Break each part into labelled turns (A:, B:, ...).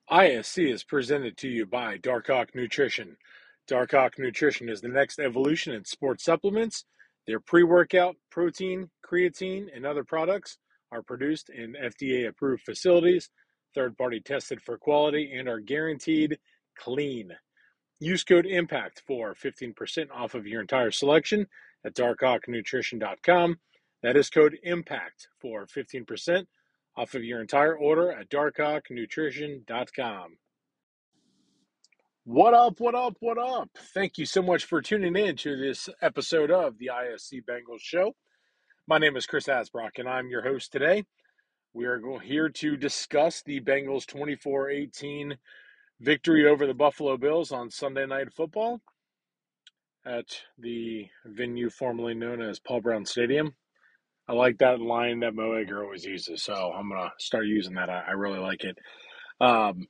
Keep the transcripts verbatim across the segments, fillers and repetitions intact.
A: I S C is presented to you by Darkhawk Nutrition. Darkhawk Nutrition is the next evolution in sports supplements. Their pre workout, protein, creatine, and other products are produced in F D A approved facilities, third party tested for quality, and are guaranteed clean. Use code IMPACT for fifteen percent off of your entire selection at darkhawk nutrition dot com. That is code IMPACT for fifteen percent off of your entire order at darkhawk nutrition dot com. What up, what up, what up? Thank you so much for tuning in to this episode of the I S C Bengals Show. My name is Chris Asbrock, and I'm your host today. We are here to discuss the Bengals twenty-four eighteen victory over the Buffalo Bills on Sunday Night Football at the venue formerly known as Paul Brown Stadium. I like that line that Mo Egger always uses, so I'm going to start using that. I, I really like it. Um,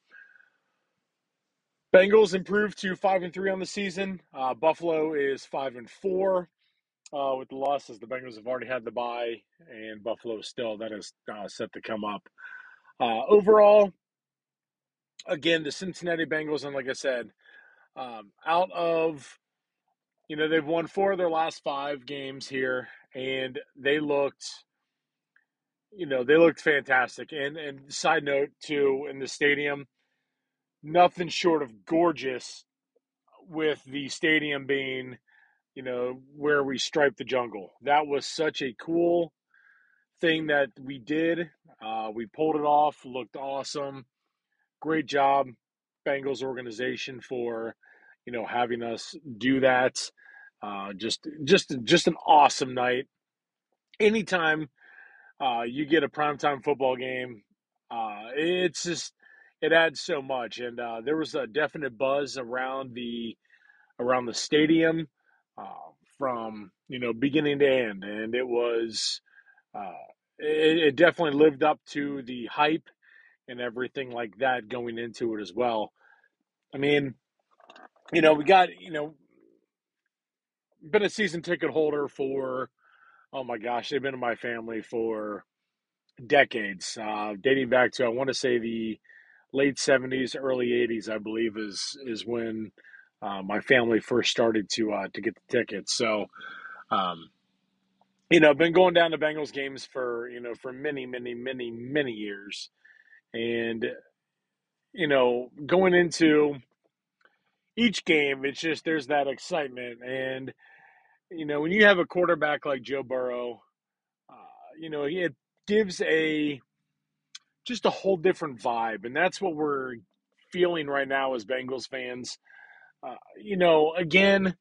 A: Bengals improved to five and three on the season. Uh, Buffalo is five and four uh, with the losses. The Bengals have already had the bye, and Buffalo still that is uh, set to come up. Uh, overall, again, the Cincinnati Bengals, and like I said, um, out of you know they've won four of their last five games here, and they looked, you know, they looked fantastic. And and side note too, in the stadium, nothing short of gorgeous. With the stadium being you know, where we striped the jungle. That was such a cool thing that we did. Uh, we pulled it off, looked awesome. Great job, Bengals organization, for, you know, having us do that. Uh, just, just, just an awesome night. Anytime uh, you get a primetime football game, uh, it's just, it adds so much. And uh, there was a definite buzz around the around the stadium uh, from you know beginning to end, and it was uh, it, it definitely lived up to the hype and everything like that going into it as well. I mean, you know, we got you know been a season ticket holder for oh my gosh, they've been in my family for decades, uh, dating back to I want to say the late seventies, early eighties, I believe is is when uh, my family first started to uh, to get the tickets. So Um, you know, been going down to Bengals games for, you know, for many, many, many, many years. And, you know, going into each game, it's just there's that excitement. And, you know, when you have a quarterback like Joe Burrow, uh, you know, it gives a just a whole different vibe. And that's what we're feeling right now as Bengals fans. Uh, you know, again,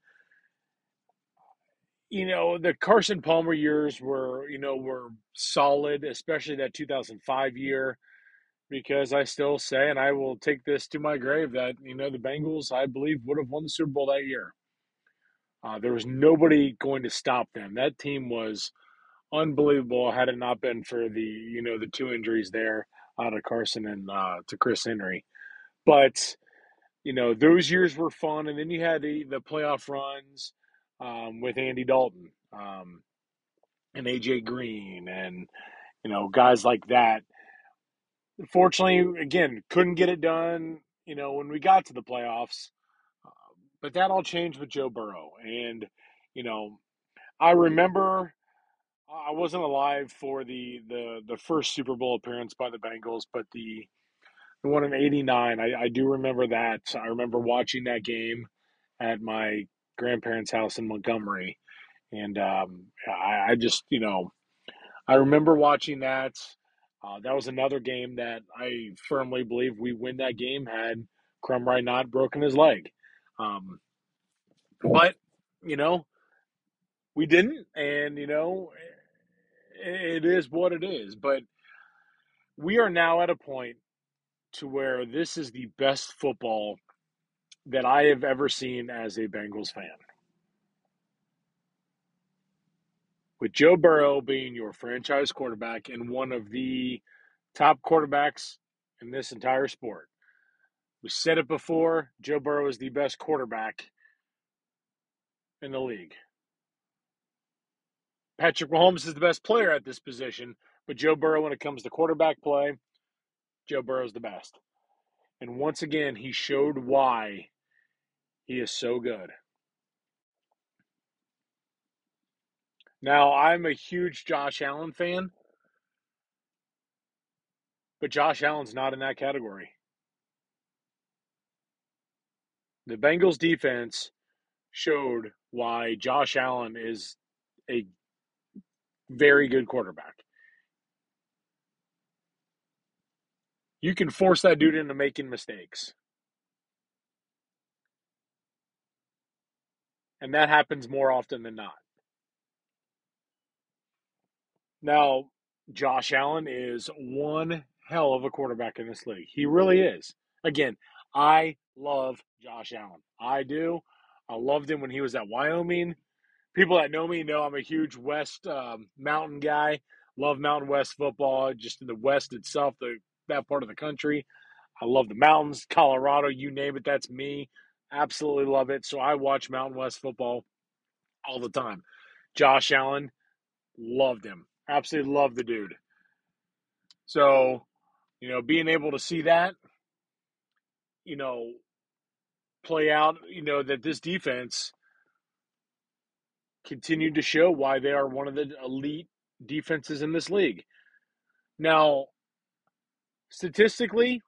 A: you know, the Carson Palmer years were, you know, were solid, especially that two thousand five year, because I still say, and I will take this to my grave, that, you know, the Bengals, I believe, would have won the Super Bowl that year. Uh, there was nobody going to stop them. That team was unbelievable had it not been for the, you know, the two injuries there out of Carson and uh, to Chris Henry. But, you know, those years were fun. And then you had the, the playoff runs um, with Andy Dalton. Um, and A J Green and, you know, guys like that. Unfortunately, again, couldn't get it done, you know, when we got to the playoffs. Uh, but that all changed with Joe Burrow. And, you know, I remember I wasn't alive for the, the, the first Super Bowl appearance by the Bengals, but the, the one in eighty-nine, I, I do remember that. I remember watching that game at my grandparents' house in Montgomery. And um, I, I just, you know, I remember watching that. Uh, that was another game that I firmly believe we win that game had Crumry not broken his leg. Um, but, you know, we didn't. And, you know, it is what it is. But we are now at a point to where this is the best football that I have ever seen as a Bengals fan. With Joe Burrow being your franchise quarterback and one of the top quarterbacks in this entire sport. We said it before, Joe Burrow is the best quarterback in the league. Patrick Mahomes is the best player at this position, but Joe Burrow, when it comes to quarterback play, Joe Burrow is the best. And once again, he showed why he is so good. Now, I'm a huge Josh Allen fan, but Josh Allen's not in that category. The Bengals defense showed why Josh Allen is a very good quarterback. You can force that dude into making mistakes. And that happens more often than not. Now, Josh Allen is one hell of a quarterback in this league. He really is. Again, I love Josh Allen. I do. I loved him when he was at Wyoming. People that know me know I'm a huge West um, Mountain guy. Love Mountain West football, just in the West itself, the that part of the country. I love the mountains, Colorado, you name it, that's me. Absolutely love it. So I watch Mountain West football all the time. Josh Allen, loved him. Absolutely loved the dude. So, you know, being able to see that, you know, play out, you know, that this defense continued to show why they are one of the elite defenses in this league. Now, statistically,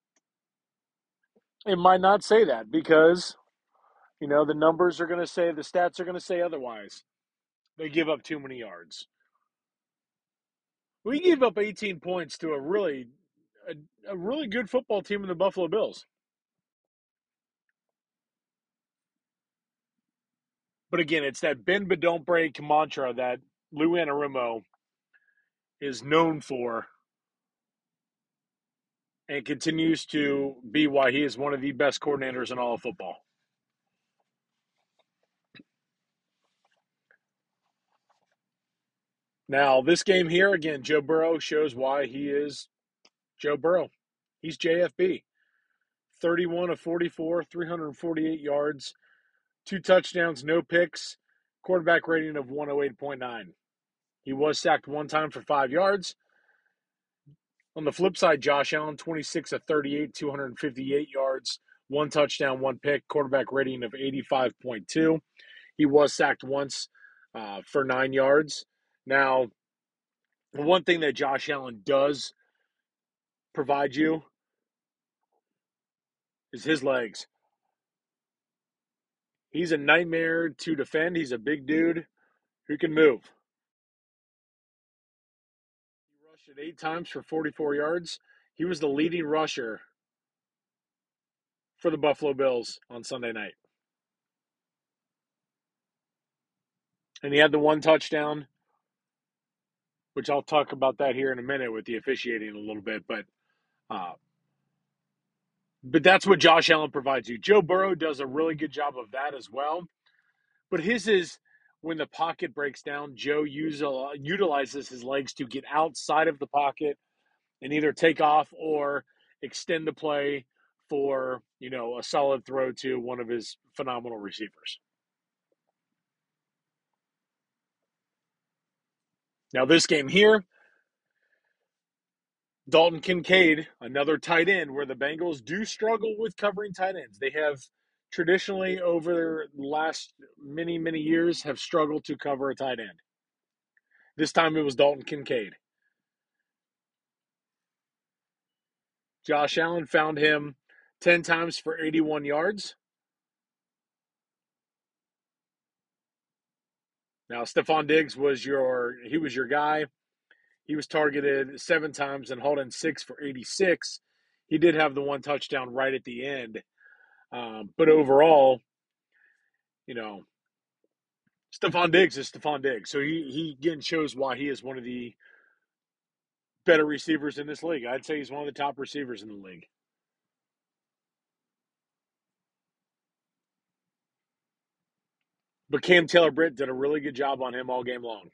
A: it might not say that because, you know, the numbers are going to say, the stats are going to say otherwise. They give up too many yards. We gave up eighteen points to a really, a, a really good football team in the Buffalo Bills. But again, it's that bend but don't break mantra that Lou Anarumo is known for and continues to be why he is one of the best coordinators in all of football. Now, this game here, again, Joe Burrow shows why he is Joe Burrow. He's J F B. thirty-one of forty-four, three hundred forty-eight yards, two touchdowns, no picks, quarterback rating of one oh eight point nine. He was sacked one time for five yards. On the flip side, Josh Allen, twenty-six of thirty-eight, two hundred fifty-eight yards, one touchdown, one pick, quarterback rating of eighty-five point two. He was sacked once uh, for nine yards. Now, one thing that Josh Allen does provide you is his legs. He's a nightmare to defend. He's a big dude who can move. He rushed it eight times for forty-four yards. He was the leading rusher for the Buffalo Bills on Sunday night. And he had the one touchdown, which I'll talk about that here in a minute with the officiating a little bit. But uh, but that's what Josh Allen provides you. Joe Burrow does a really good job of that as well. But his is when the pocket breaks down, Joe use, uh, utilizes his legs to get outside of the pocket and either take off or extend the play for, you know, a solid throw to one of his phenomenal receivers. Now, this game here, Dalton Kincaid, another tight end, where the Bengals do struggle with covering tight ends. They have traditionally, over the last many, many years, have struggled to cover a tight end. This time it was Dalton Kincaid. Josh Allen found him ten times for eighty-one yards. Now, Stephon Diggs was your he was your guy. He was targeted seven times and hauled in six for eighty-six. He did have the one touchdown right at the end. Um, but overall, you know, Stephon Diggs is Stephon Diggs. So he, he again shows why he is one of the better receivers in this league. I'd say he's one of the top receivers in the league. But Cam Taylor-Britt did a really good job on him all game long.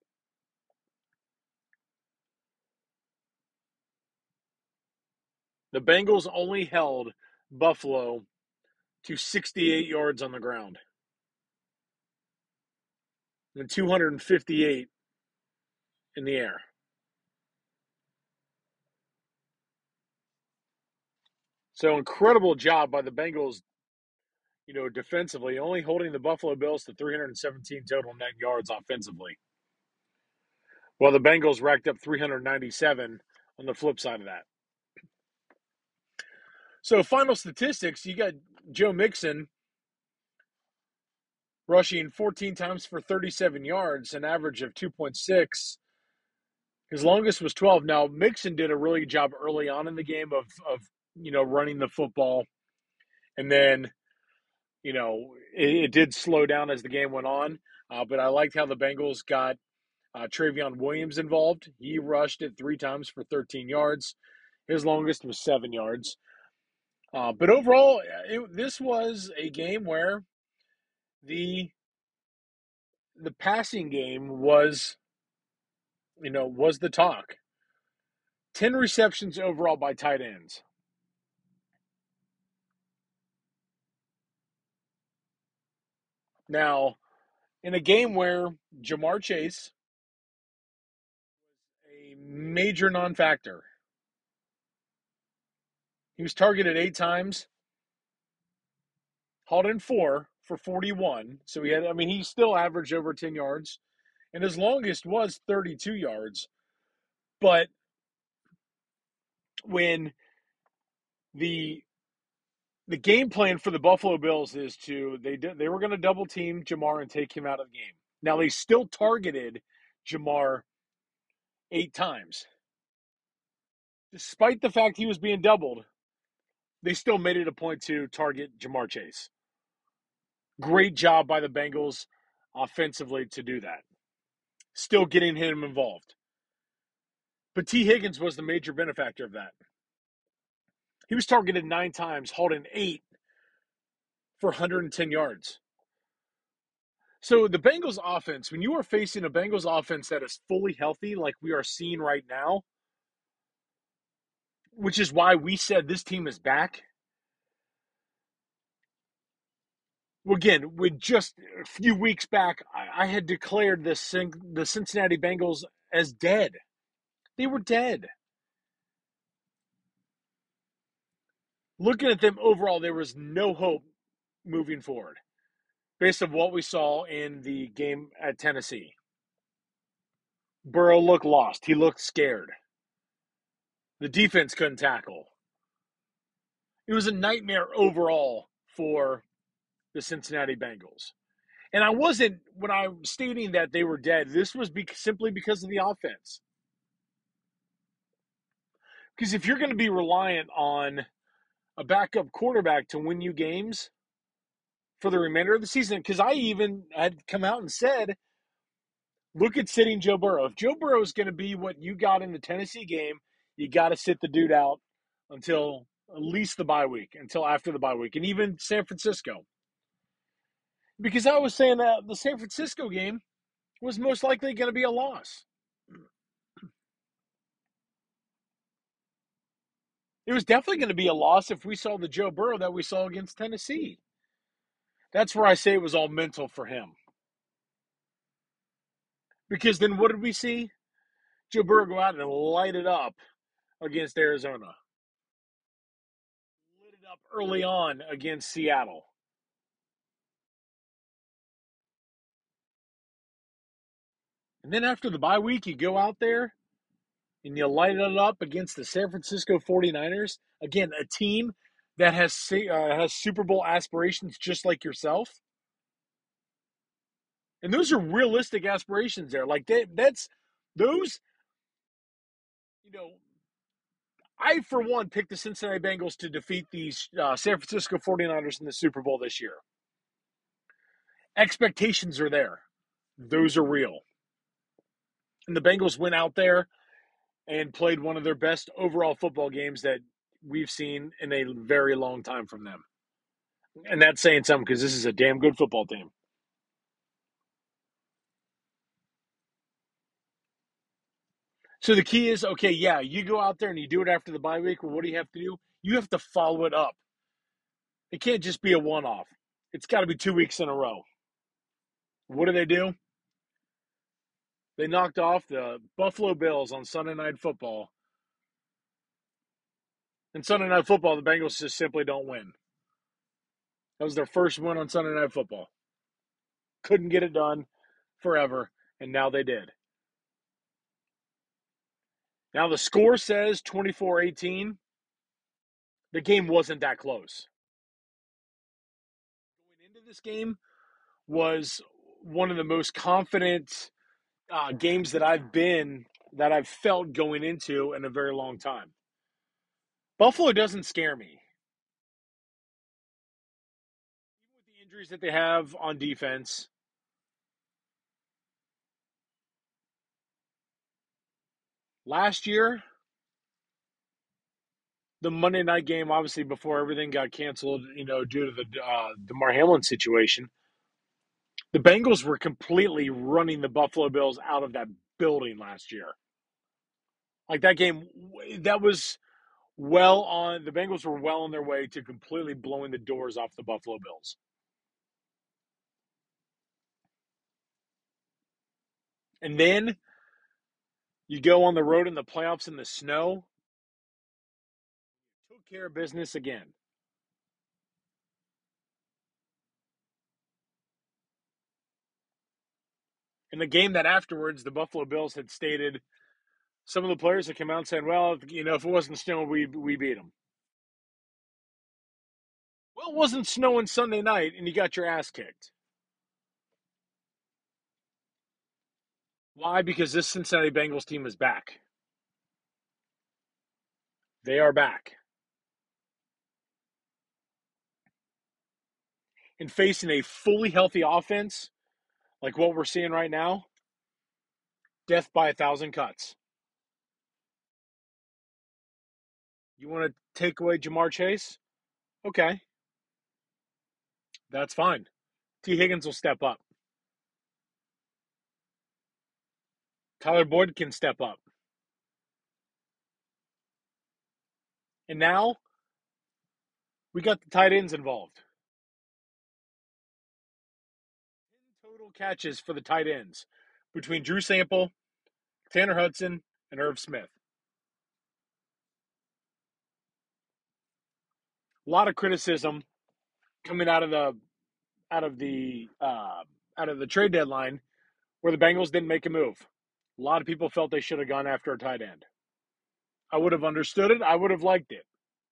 A: The Bengals only held Buffalo to sixty-eight yards on the ground and two hundred fifty-eight in the air. So incredible job by the Bengals, you know, defensively, only holding the Buffalo Bills to three hundred seventeen total net yards offensively. While the Bengals racked up three hundred ninety-seven on the flip side of that. So final statistics, you got Joe Mixon rushing fourteen times for thirty-seven yards, an average of two point six. His longest was twelve. Now, Mixon did a really good job early on in the game of, of you know, running the football. And then, you know, it, it did slow down as the game went on. Uh, but I liked how the Bengals got uh, Travion Williams involved. He rushed it three times for thirteen yards. His longest was seven yards. Uh, but overall, it, this was a game where the the passing game was, you know, was the talk. ten receptions overall by tight ends. Now, in a game where Ja'Marr Chase, a major non-factor, he was targeted eight times, hauled in four for forty-one. So he had, I mean, he still averaged over ten yards, and his longest was thirty-two yards. But when the the game plan for the Buffalo Bills is to they they were going to double team Ja'Marr and take him out of the game. Now they still targeted Ja'Marr eight times. Despite the fact he was being doubled, they still made it a point to target Ja'Marr Chase. Great job by the Bengals offensively to do that. Still getting him involved. But T. Higgins was the major benefactor of that. He was targeted nine times, holding eight for one hundred ten yards. So the Bengals offense, when you are facing a Bengals offense that is fully healthy, like we are seeing right now, which is why we said this team is back. Again, with just a few weeks back, I, I had declared the, the Cincinnati Bengals as dead. They were dead. Looking at them overall, there was no hope moving forward based on what we saw in the game at Tennessee. Burrow looked lost. He looked scared. The defense couldn't tackle. It was a nightmare overall for the Cincinnati Bengals. And I wasn't, when I'm stating that they were dead, this was be- simply because of the offense. Because if you're going to be reliant on a backup quarterback to win you games for the remainder of the season, because I even had come out and said, look at sitting Joe Burrow. If Joe Burrow is going to be what you got in the Tennessee game, you got to sit the dude out until at least the bye week, until after the bye week, and even San Francisco. Because I was saying that the San Francisco game was most likely going to be a loss. It was definitely going to be a loss if we saw the Joe Burrow that we saw against Tennessee. That's where I say it was all mental for him. Because then what did we see? Joe Burrow go out and light it up against Arizona. Lit it up early on against Seattle. And then after the bye week, you go out there and you light it up against the San Francisco forty-niners. Again, a team that has uh, has Super Bowl aspirations just like yourself. And those are realistic aspirations there. Like they, that's those, you know, I, for one, picked the Cincinnati Bengals to defeat the uh, San Francisco forty-niners in the Super Bowl this year. Expectations are there. Those are real. And the Bengals went out there and played one of their best overall football games that we've seen in a very long time from them. And that's saying something because this is a damn good football team. So the key is, okay, yeah, you go out there and you do it after the bye week. Well, what do you have to do? You have to follow it up. It can't just be a one-off. It's got to be two weeks in a row. What do they do? They knocked off the Buffalo Bills on Sunday Night Football And Sunday Night Football, the Bengals just simply don't win. That was their first win on Sunday Night Football. Couldn't get it done forever, and now they did. Now the score says twenty-four eighteen. The game wasn't that close. Going into this game was one of the most confident uh, games that I've been, that I've felt going into in a very long time. Buffalo doesn't scare me. Even with the injuries that they have on defense, last year, the Monday night game, obviously before everything got canceled, you know, due to the uh, Damar Hamlin situation, the Bengals were completely running the Buffalo Bills out of that building last year. Like that game, that was well on, the Bengals were well on their way to completely blowing the doors off the Buffalo Bills. And then you go on the road in the playoffs in the snow, took care of business again. In the game that afterwards, the Buffalo Bills had stated, some of the players had come out and said, well, you know, if it wasn't snow, we, we beat them. Well, it wasn't snowing Sunday night, and you got your ass kicked. Why? Because this Cincinnati Bengals team is back. They are back. And facing a fully healthy offense, like what we're seeing right now, death by a thousand cuts. You want to take away Jamar Chase? Okay. That's fine. T. Higgins will step up. Tyler Boyd can step up. And now we got the tight ends involved. ten total catches for the tight ends between Drew Sample, Tanner Hudson, and Irv Smith. A lot of criticism coming out of the out of the uh, out of the trade deadline where the Bengals didn't make a move. A lot of people felt they should have gone after a tight end. I would have understood it. I would have liked it.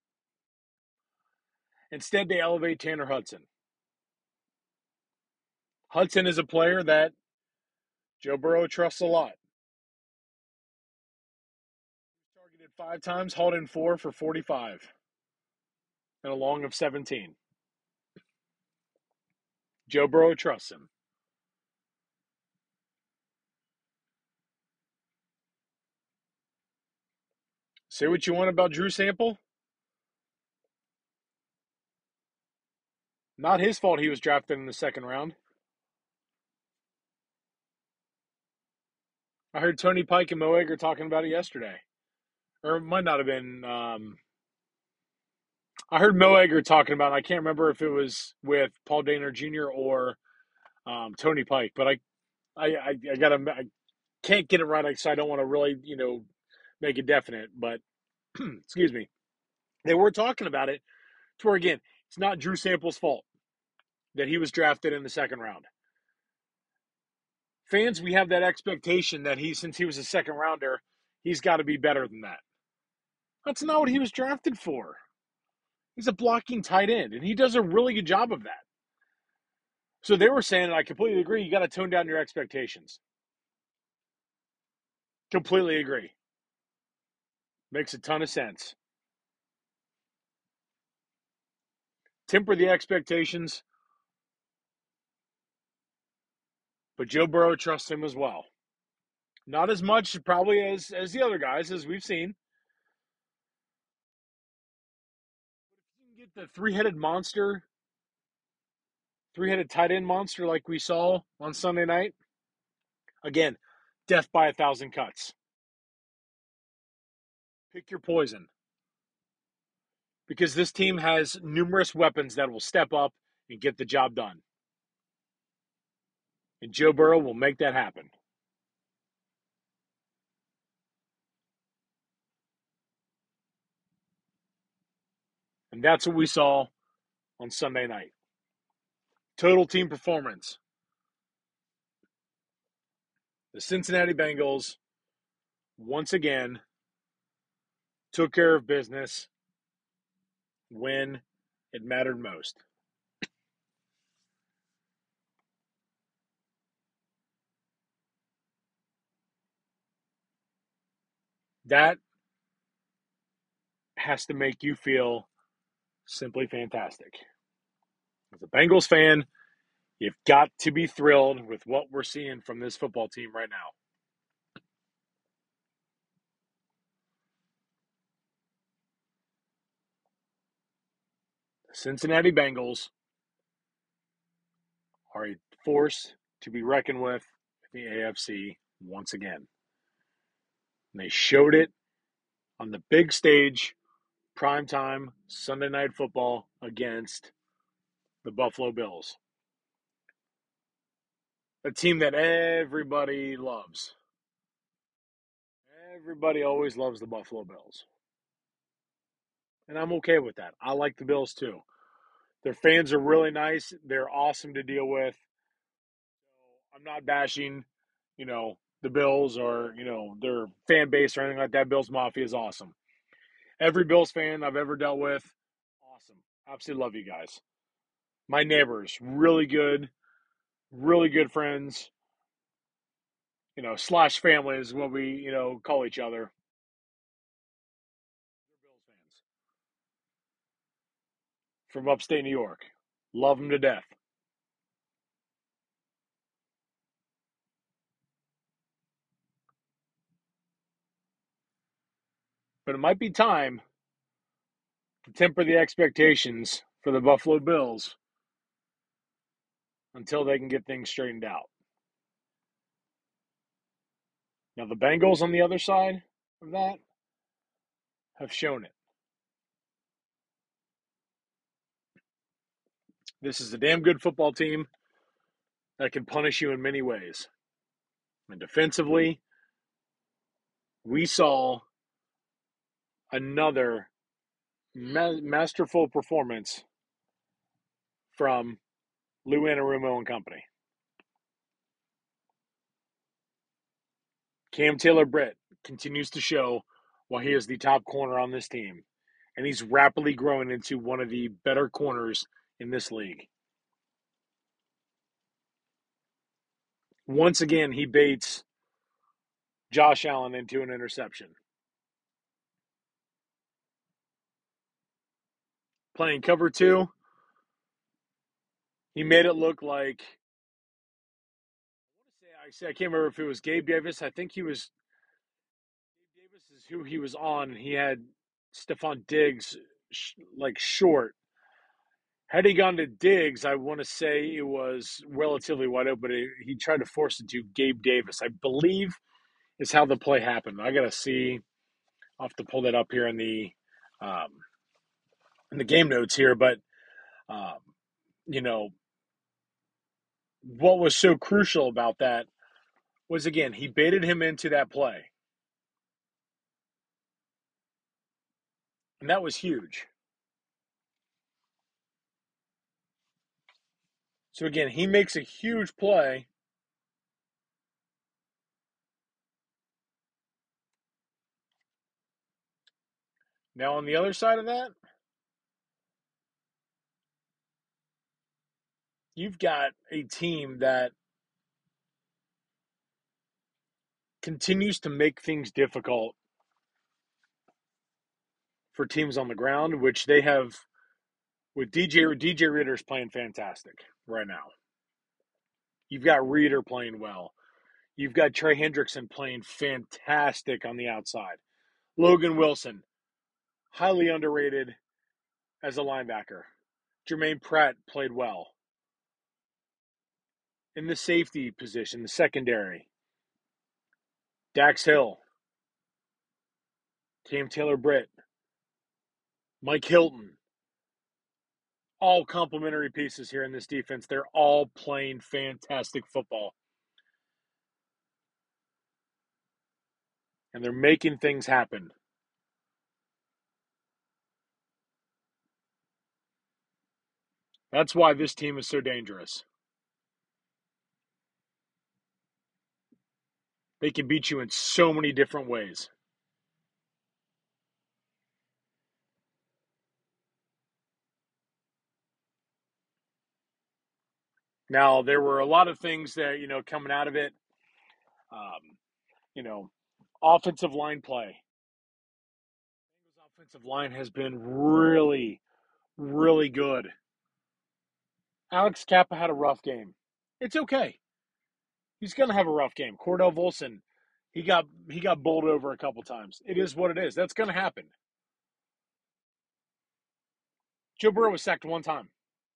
A: Instead, they elevate Tanner Hudson. Hudson is a player that Joe Burrow trusts a lot. Targeted five times, hauled in four for forty-five and a long of seventeen. Joe Burrow trusts him. Say what you want about Drew Sample. Not his fault he was drafted in the second round. I heard Tony Pike and Mo Egger talking about it yesterday. Or it might not have been. Um, I heard Mo Egger talking about it. I can't remember if it was with Paul Dehner Junior or um, Tony Pike, but I, I, I, I gotta, I can't get it right, so I don't want to really, you know, make it definite. But excuse me, they were talking about it. To where again, it's not Drew Sample's fault that he was drafted in the second round. Fans, we have that expectation that he, since he was a second rounder, he's got to be better than that. That's not what he was drafted for. He's a blocking tight end, and he does a really good job of that. So they were saying, and I completely agree, you got to tone down your expectations. Completely agree. Makes a ton of sense. Temper the expectations, but Joe Burrow trusts him as well. Not as much probably as, as the other guys, as we've seen. But if you can get the three-headed monster, three-headed tight end monster like we saw on Sunday night, again, death by a thousand cuts. Pick your poison. Because this team has numerous weapons that will step up and get the job done. And Joe Burrow will make that happen. And that's what we saw on Sunday night. Total team performance. The Cincinnati Bengals, once again, took care of business when it mattered most. That has to make you feel simply fantastic. As a Bengals fan, you've got to be thrilled with what we're seeing from this football team right now. The Cincinnati Bengals are a force to be reckoned with in the A F C once again. And they showed it on the big stage, primetime Sunday Night Football against the Buffalo Bills. A team that everybody loves. Everybody always loves the Buffalo Bills. And I'm okay with that. I like the Bills too. Their fans are really nice. They're awesome to deal with. I'm not bashing, you know, the Bills or, you know, their fan base or anything like that. Bills Mafia is awesome. Every Bills fan I've ever dealt with, awesome. Absolutely love you guys. My neighbors, really good, really good friends. You know, slash family is what we, you know, call each other. They're Bills fans from upstate New York. Love them to death. But it might be time to temper the expectations for the Buffalo Bills until they can get things straightened out. Now, the Bengals on the other side of that have shown it. This is a damn good football team that can punish you in many ways. And defensively, we saw another ma- masterful performance from Lou Anarumo and company. Cam Taylor-Britt continues to show why he is the top corner on this team, and he's rapidly growing into one of the better corners in this league. Once again, he baits Josh Allen into an interception. Playing cover two, he made it look like I say I can't remember if it was Gabe Davis. I think he was Gabe Davis is who he was on. He had Stephon Diggs sh- like short. Had he gone to Diggs, I want to say it was relatively wide open, but it, he tried to force it to Gabe Davis. I believe is how the play happened. I gotta see. I'll have to pull that up here in the um, in the game notes here, but um, you know what was so crucial about that was again he baited him into that play, and that was huge. So again, he makes a huge play. Now on the other side of that, you've got a team that continues to make things difficult for teams on the ground, which they have with D J D J Reader's playing fantastic right now. You've got Reader playing well. You've got Trey Hendrickson playing fantastic on the outside. Logan Wilson, highly underrated as a linebacker. Jermaine Pratt played well. In the safety position, the secondary, Dax Hill, Cam Taylor-Britt, Mike Hilton, all complementary pieces here in this defense. They're all playing fantastic football. And they're making things happen. That's why this team is so dangerous. They can beat you in so many different ways. Now, there were a lot of things that, you know, coming out of it. Um, you know, offensive line play. Bengals offensive line has been really, really good. Alex Kappa had a rough game. It's okay. He's going to have a rough game. Cordell Volson, he got he got bowled over a couple times. It is what it is. That's going to happen. Joe Burrow was sacked one time.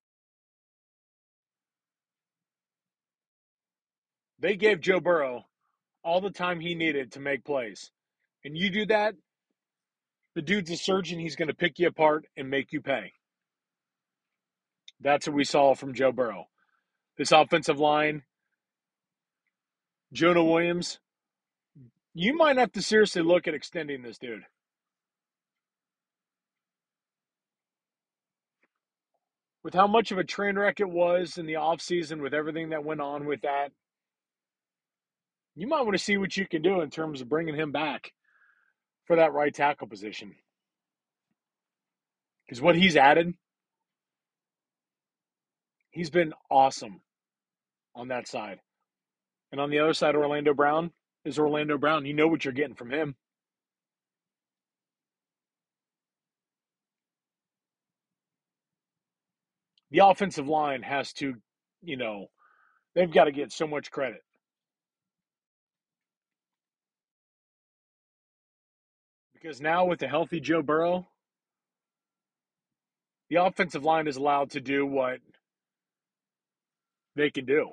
A: They gave Joe Burrow all the time he needed to make plays. And you do that, the dude's a surgeon. He's going to pick you apart and make you pay. That's what we saw from Joe Burrow. This offensive line, Jonah Williams, you might have to seriously look at extending this dude. With how much of a train wreck it was in the offseason, with everything that went on with that, you might want to see what you can do in terms of bringing him back for that right tackle position. Because what he's added, he's been awesome on that side. And on the other side, Orlando Brown is Orlando Brown. You know what you're getting from him. The offensive line has to, you know, they've got to get so much credit. Because now with the healthy Joe Burrow, the offensive line is allowed to do what they can do.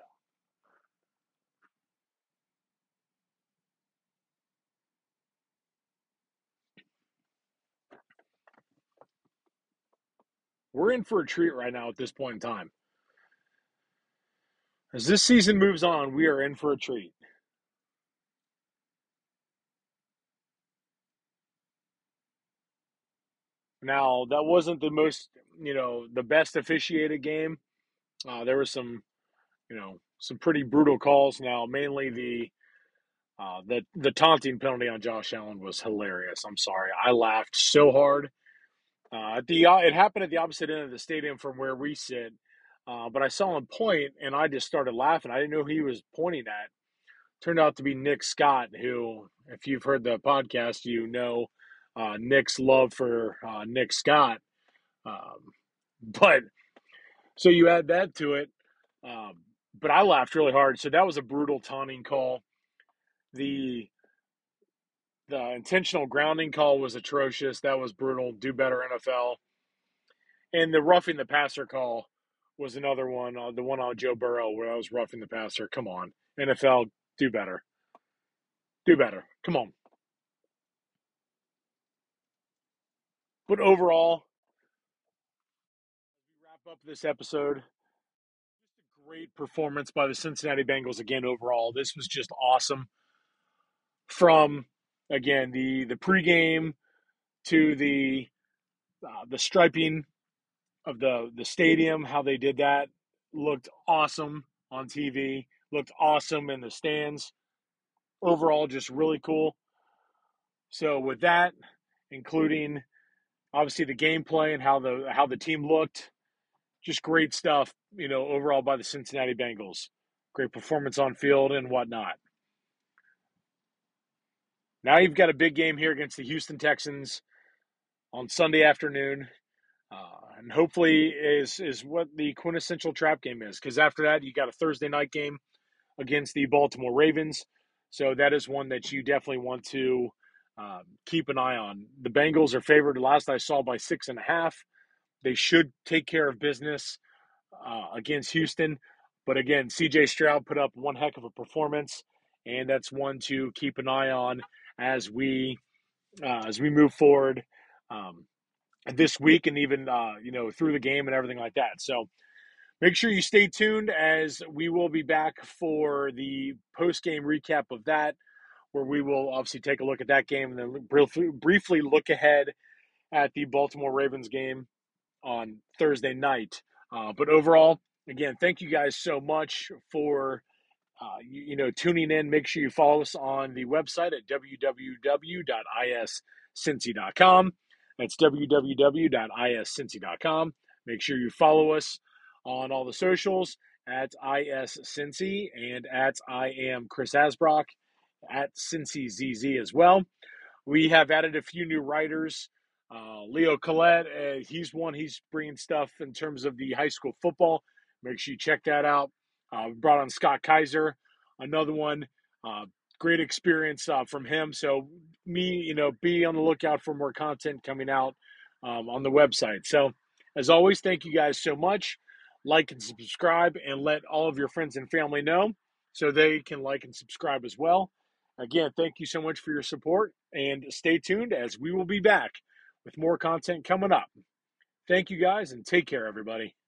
A: We're in for a treat right now at this point in time. As this season moves on, we are in for a treat. Now, that wasn't the most, you know, the best officiated game. Uh, there was some, you know, some pretty brutal calls. Now, mainly the uh, the the taunting penalty on Josh Allen was hilarious. I'm sorry, I laughed so hard. Uh, at the uh, it happened at the opposite end of the stadium from where we sit, uh, but I saw him point, and I just started laughing. I didn't know who he was pointing at. Turned out to be Nick Scott, who, if you've heard the podcast, you know uh, Nick's love for uh, Nick Scott. Um, but so you add that to it. Um, but I laughed really hard. So that was a brutal taunting call. The the intentional grounding call was atrocious. That was brutal. Do better, N F L. And the roughing the passer call was another one. Uh, the one on Joe Burrow where I was roughing the passer. Come on, N F L, do better. Do better. Come on. But overall, we wrap up this episode. Just a great performance by the Cincinnati Bengals again. Overall, this was just awesome. From again the the pregame to the uh, the striping of the the stadium, how they did that looked awesome on T V. Looked awesome in the stands. Overall, just really cool. So with that, including obviously the gameplay and how the how the team looked, just great stuff, you know, overall by the Cincinnati Bengals. Great performance on field and whatnot. Now you've got a big game here against the Houston Texans on Sunday afternoon. Uh, and hopefully is is what the quintessential trap game is. Because after that, you got a Thursday night game against the Baltimore Ravens. So that is one that you definitely want to um, keep an eye on. The Bengals are favored, last I saw, by six and a half. They should take care of business uh, against Houston. But again, C J Stroud put up one heck of a performance, and that's one to keep an eye on as we uh, as we move forward um, this week and even uh, you know through the game and everything like that. So make sure you stay tuned as we will be back for the post game recap of that, where we will obviously take a look at that game and then briefly, briefly look ahead at the Baltimore Ravens game on Thursday night Uh, but overall, again, thank you guys so much for uh, you, you know tuning in. Make sure you follow us on the website at w w w dot i s cincy dot com. That's w w w dot i s cincy dot com. Make sure you follow us on all the socials at iscincy and at I am Chris Asbrock at CincyZZ as well. We have added a few new writers. Uh, Leo Collette, uh, he's one. He's bringing stuff in terms of the high school football. Make sure you check that out. Uh, we brought on Scott Kaiser, another one. Uh, great experience uh, from him. So me, you know, be on the lookout for more content coming out um, on the website. So as always, thank you guys so much. Like and subscribe, and let all of your friends and family know so they can like and subscribe as well. Again, thank you so much for your support, and stay tuned as we will be back with more content coming up. Thank you guys, and take care, everybody.